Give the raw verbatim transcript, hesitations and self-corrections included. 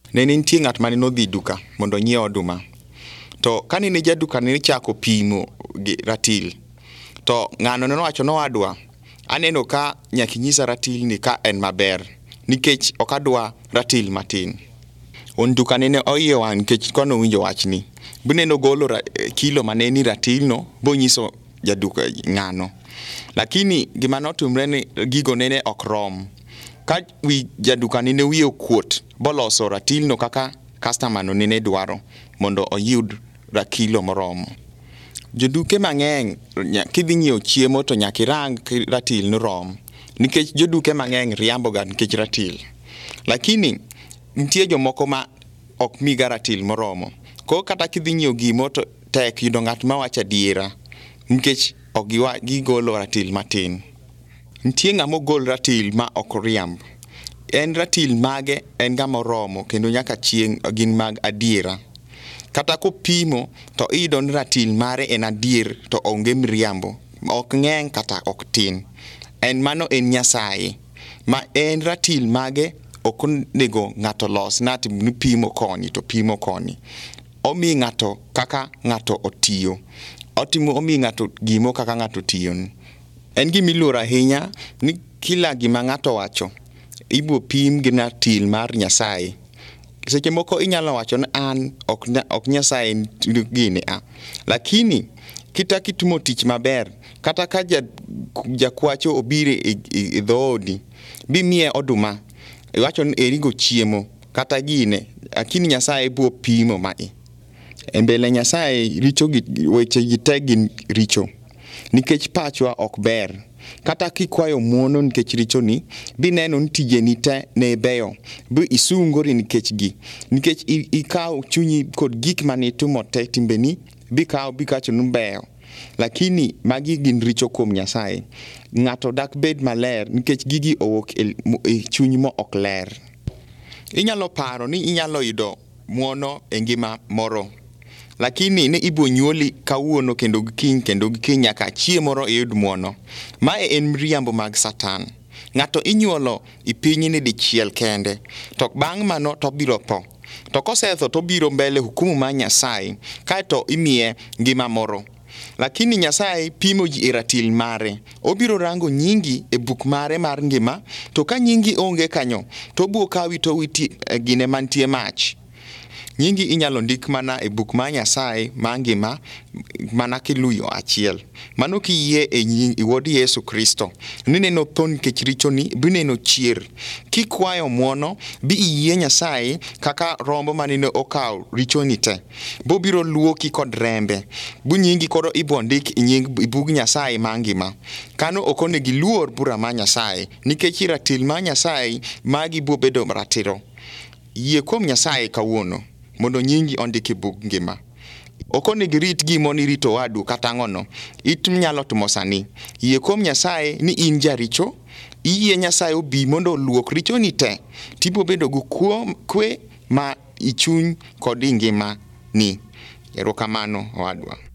Ne nitie ng'at mane nodhi duka mondo onyiew oduma. To kane ne jaduka ne chako pimo gi ratil. To ng'ano ne owacho nowadwa, aneno ka nyaki nyisa ratil ni ka en maber nikech ok adwa ratil matin. On duka ne oiye wang' nikech kono winjo wachni. Bine no golo kilo mane ni ratil no bo nyiso jaduka ng'ano. Lakini gima notumre ni gigo nene ok rom. Ka wi jaduka nene wiye okuot boloso ratil no kaka customer no nene dwaro mondo oyud kilo moromo. Joduke mang'eny kidhi nyiewo chiemo to nyaka irang ratil no rom nikech joduke mang'eny riambo ga nikech ratil. Lakini nitie jomoko ma ok miga ratil moromo. Ko kata kidhi nyiewo gimo to tek yudo ng'at ma wacho adiera nikech ok gigolo ratil matin. Nitie ng'amo gol ratil ma ok riamb. En ratil mage en ga moromo kendo nyaka chieng' gin mag adiera. Kata kopimo to iyudo ni ratil mare en adier to onge mriambo. Ok ng'eny kata ok tin. En mano en Nyasaye. Ma en ratil mage ok onego ng'ato los nati pimo koni to pimo koni. Omi ng'ato kaka ng'ato otiyo. Otimo omi ng'ato gimo kaka ng'ato tiyo. En gima iluoro ahinya ni kila gima ng'ato wacho ibo pim gi ratil mar Nyasaye. Seche moko inyalo wacho ni an ok ok Nyasaye gini a. Lakini kita kitimo tich maber kata ka jakwacho obire e dhoodi bimiye oduma iwacho ni erigo chiemo kata gine lakini Nyasaye bo pimo mai. E mbele Nyasaye richo gi weche gi tegi richo nikech pachwa ok ber. Kata kikwayo muono nikech richo ni bineno ni tijeni te ne beyo bi isungori nikech gi nikech ikaw chunyi kod gik mane timo te timbeni bikaw bikacho numbeyo. Lakini magi gin richo kuom Nyasaye. Ng'ato dak bed maler nikech gigi owok e chuny mo ok ler. Inyalo paro ni inyalo yudo muono e ngima moro. Lakini ne ibo nyuoli kawuono kendo kiny kendo kiny nyaka chieng' moro iyud muono. Mae en mriambo mag Satan. Ng'ato inyuolo i piny ni dichiel kende. To bang' mano to biro tho. To kosetho to biro mbele hukumu ma Nyasaye kaeto imiye ngima moro. Lakini Nyasaye pimo ji e ratil mare. Obiro rango nyingi e buk mare mar ngima. To ka nyingi onge kanyo to buo kawi to witi gine mantie mach. Nyingi inyalo ndik mana e buk ma Nyasaye ma ngima mana kiluyo achiel. Mano kiyie e nying wuod Yesu Kristo. Nineno thon nikech richo ni bineno chier. Kikwayo muono bi iyie Nyasaye kaka rombo manene okaw richo ni te. Bo biro luoki kod rembe. Bu nyingi koro ibo ndik e nying bug Nyasaye ma ngima. Kano okone gi luor bura ma Nyasaye nikech ratil ma Nyasaye magi bo bedo ratiro. Yie kuom Nyasaye kawuono mondo nyingi ondiki bug ngima. Okone girit gimo ni rito wadu kata ngono. It nyalo timo sani. Yie kuom Nyasaye ni in jaricho. Iyie Nyasaye obi mondo luok richo ni te. Tipo bedo gu kwe ma ichuny kod ngima ni. Erokamano wadwa.